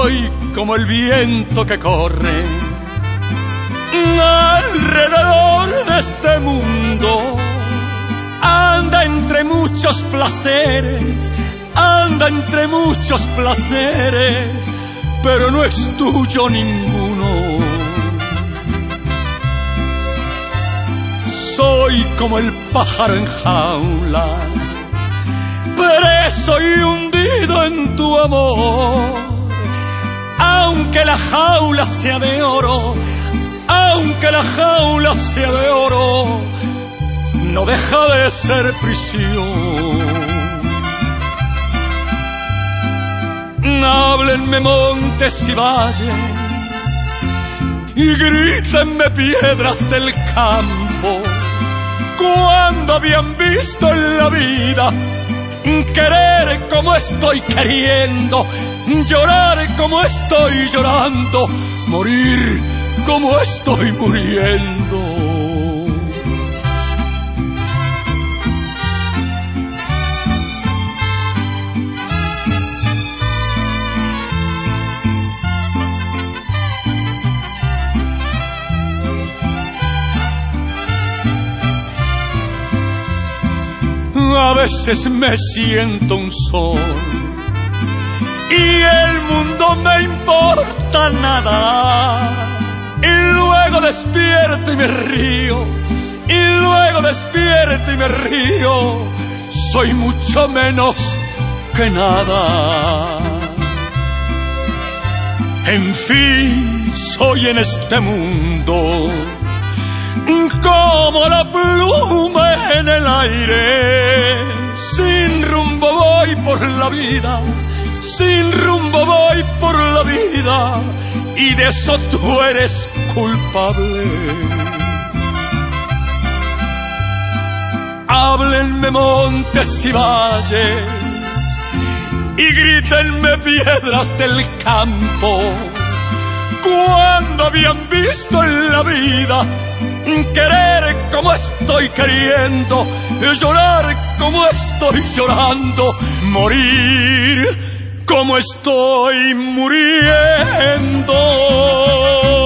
Soy como el viento que corre alrededor de este mundo. Anda entre muchos placeres, anda entre muchos placeres, pero no es tuyo ninguno. Soy como el pájaro en jaula, preso y hundido en tu amor. Aunque la jaula sea de oro, aunque la jaula sea de oro, no deja de ser prisión. Háblenme montes y valles y grítenme piedras del campo. Cuando habían visto en la vida querer como estoy queriendo, llorar como estoy llorando, morir como estoy muriendo. A veces me siento un sol y el mundo me importa nada, y luego despierto y me río, y luego despierto y me río. Soy mucho menos que nada. En fin, soy en este mundo como la pluma en el aire. Sin rumbo voy por la vida, sin rumbo voy por la vida, y de eso tú eres culpable. Háblenme montes y valles y grítenme piedras del campo. Cuando habían visto en la vida querer como estoy queriendo, llorar como estoy llorando, morir como estoy muriendo.